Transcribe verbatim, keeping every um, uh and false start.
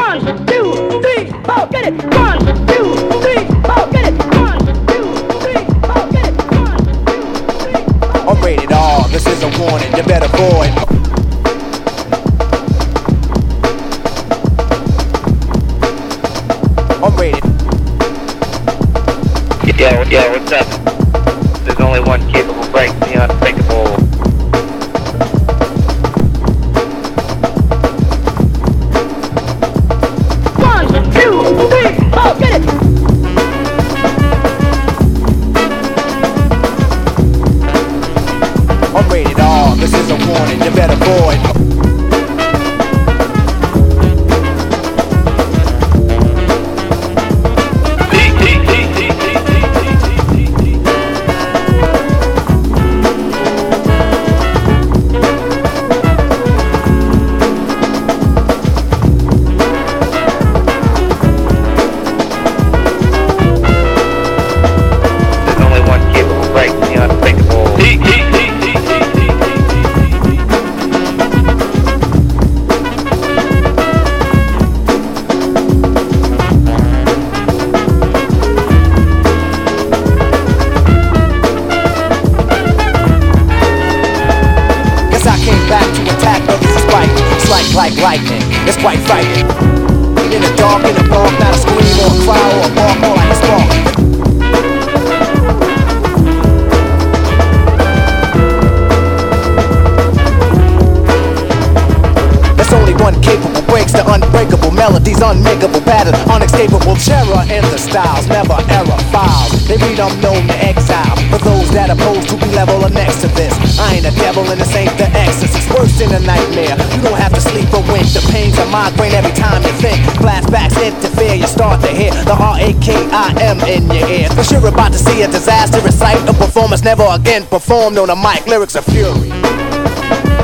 One, two, three, four, get it. One, two, three, four, get it. One, two, three, four, get it. One, two, three, four. I'm rated R, this is a warning, you better avoid. I'm rated. Yo, yo, what's up? There's only one capable break, the unbreakable. One, two, three, four, get it. I'm rated R, this is a warning, you better avoid. Like lightning, it's quite frightening. In the dark, in the park, not a scream or a cry or a bark, more like a spark. There's only one capable breaks the unbreakable melodies, unmakeable patterns, unescapable terror in the styles, never error files. They read unknown to exile. For those that oppose to be level or next to this, I ain't a devil and this ain't the exorcist. Worse than a nightmare. You don't have to sleep or wink. The pains of migraine every time you think. Flashbacks interfere. You start to hear the R A K I M in your ear. Cause you're about to see a disastrous sight. A performance never again performed on a mic. Lyrics of fury.